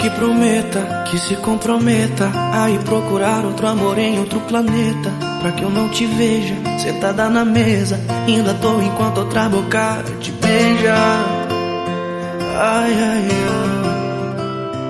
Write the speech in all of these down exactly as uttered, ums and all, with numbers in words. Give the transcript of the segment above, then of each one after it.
que prometa, que se comprometa a ir procurar outro amor em outro planeta, pra que eu não te veja sentada na mesa, indo à toa enquanto outra boca te beija. Ai, ai, ai.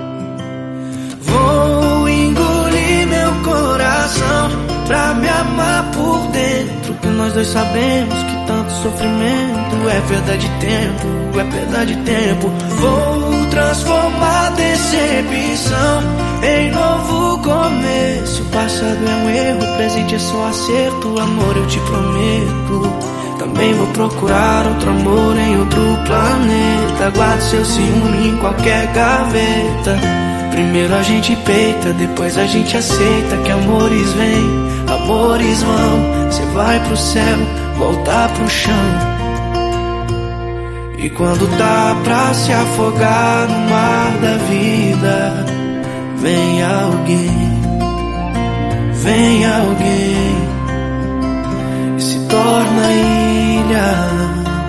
Vou engolir meu coração pra me amar por dentro, que nós dois sabemos que tanto sofrimento é perda de tempo, é perda de tempo. Vou transformar decepção em novo começo. O passado é um erro, o presente é só acerto. Amor, eu te prometo, também vou procurar outro amor em outro planeta. Guardo seu ciúme em qualquer gaveta. Primeiro a gente peita, depois a gente aceita que amores vêm, amores vão. Cê vai pro céu, voltar pro chão. E quando tá pra se afogar no mar da vida, vem alguém, vem alguém e se torna ilha.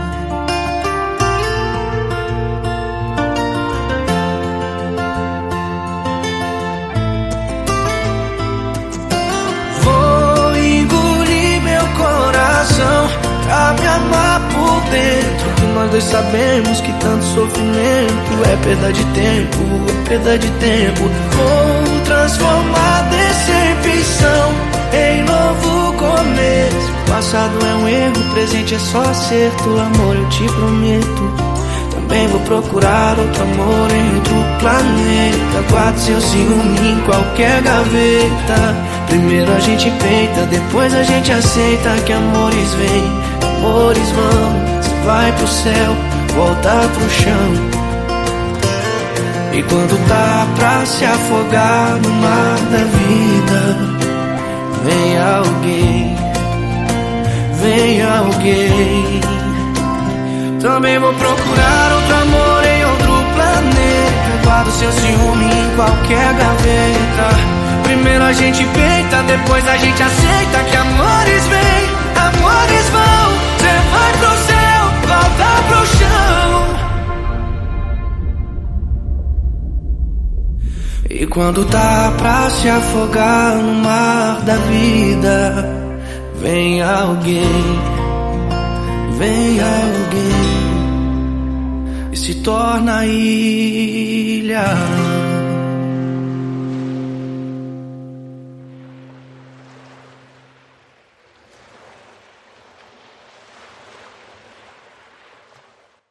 Pra me amar por dentro, que nós dois sabemos que tanto sofrimento é perda de tempo, é perda de tempo. Vou transformar decepção em novo começo. O passado é um erro, o presente é só acerto. Amor, eu te prometo, também vou procurar outro amor em outro planeta. Guardo seu ciúme em qualquer gaveta. Primeiro a gente peita, depois a gente aceita que amores vêm, amores vão. Você vai pro céu, volta pro chão. E quando tá pra se afogar no mar da vida, vem alguém, vem alguém. Também vou procurar outro amor em outro planeta. Guardo seu ciúme em qualquer gaveta. Primeiro a gente peita, depois a gente aceita que amores vêm, amores vão. Cê vai pro céu, volta pro chão. E quando tá pra se afogar no mar da vida, vem alguém, vem alguém e se torna ilha.